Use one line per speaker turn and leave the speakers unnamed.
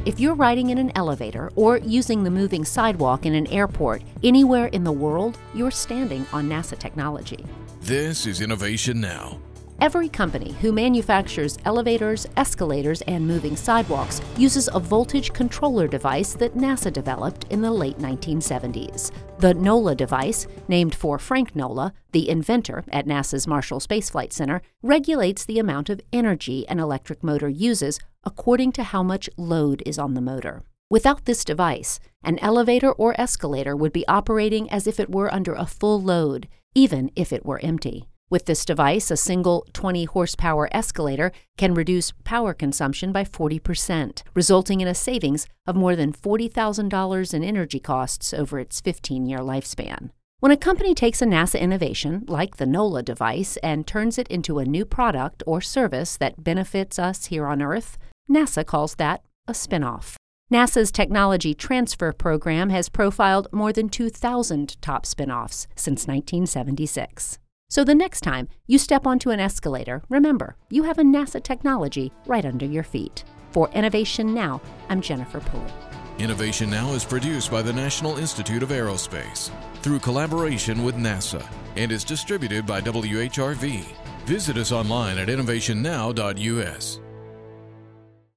If you're riding in an elevator or using the moving sidewalk in an airport, anywhere in the world, you're standing on NASA technology.
This is Innovation Now.
Every company who manufactures elevators, escalators, and moving sidewalks uses a voltage controller device that NASA developed in the late 1970s. The NOLA device, named for Frank Nola, the inventor at NASA's Marshall Space Flight Center, regulates the amount of energy an electric motor uses according to how much load is on the motor. Without this device, an elevator or escalator would be operating as if it were under a full load, even if it were empty. With this device, a single 20-horsepower escalator can reduce power consumption by 40%, resulting in a savings of more than $40,000 in energy costs over its 15-year lifespan. When a company takes a NASA innovation, like the NOLA device, and turns it into a new product or service that benefits us here on Earth, NASA calls that a spin-off. NASA's Technology Transfer Program has profiled more than 2,000 top spin-offs since 1976. So the next time you step onto an escalator, remember, you have a NASA technology right under your feet. For Innovation Now, I'm Jennifer Pulley.
Innovation Now is produced by the National Institute of Aerospace through collaboration with NASA and is distributed by WHRV. Visit us online at innovationnow.us.